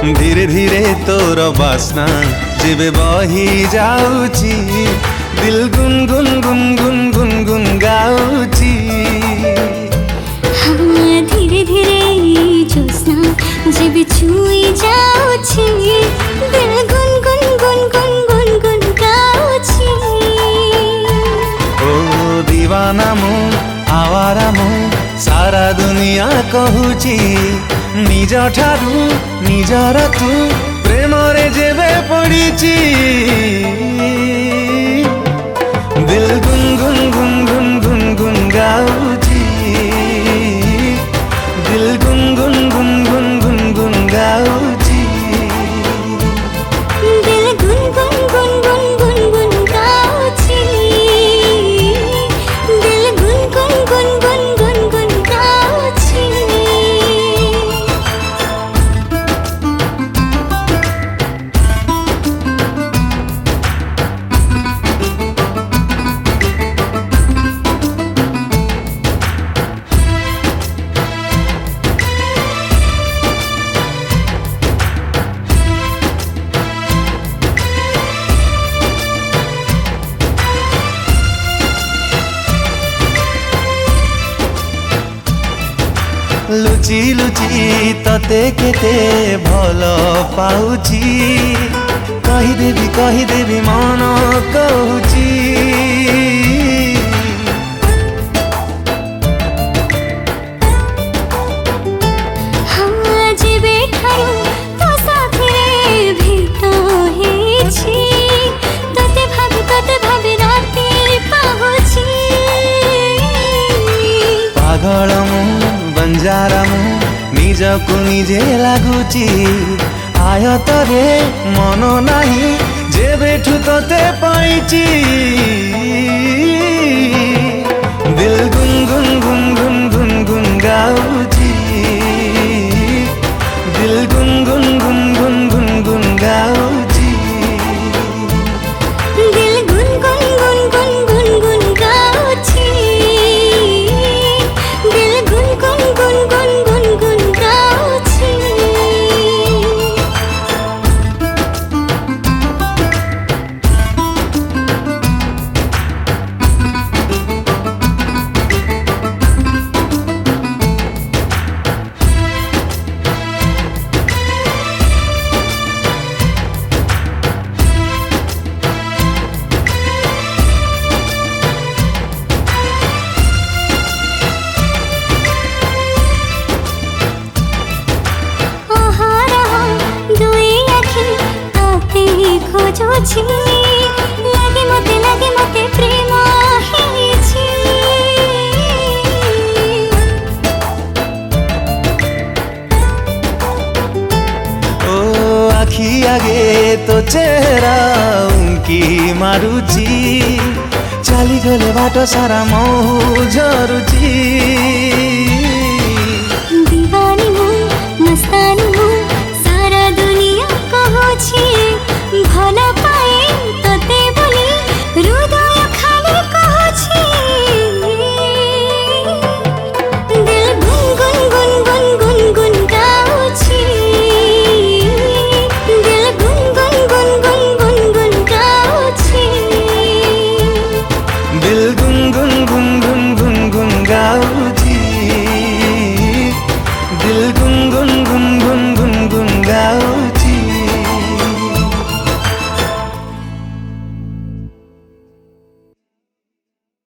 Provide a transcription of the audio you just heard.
धीरे धीरे तोर बास्ना जेबे बही जाउची दिल गुन गुन गुन गुन गुन गुन गाउची। हाँ धीरे धीरे ज्योत्स्ना जेबे छुई जाउची दिल गुन गुन गुन गुन गुन गुन गाउची। ओ दीवाना मु आवारा मु सारा दुनिया कहूची निज ठारू निजर तू प्रेम रे जेबे पड़ीची दिल गुन गुन गुन गुन गुन गुन गाउची दिल गुन गुन गुन गुन गुन गुन गाउची दिल गुन गुन गुन गुन गुन गुन गाउची दिल गुन गुन गुन गुन गुन गुन गाउची। लुची लुची तते केते भल पाउची कहीदेवी मन कहूची। हाँ जेबे ठारू तो साथीरे भेट हेछि तते भाबी राती पाहुची। पागल मु बंजारा मु निजकु निजे लागुची आयतरे मन नाही जेबेठु तते पाइची दिल गुन गुन गुन गुन गुन गुन गाउची दिल गुन गुन गुन गुन गुन गुन गाउची दिल गुन गुन गुन गुन गुन गुन गाउची दिल गुन गुन गुन गुन गुन गुन गाउची। खोजुछि लागे मते प्रेम हेछि। ओ आखी आगे तो चेहरा उनकी मारुची चाली गले बाट सारा मौ झरुची।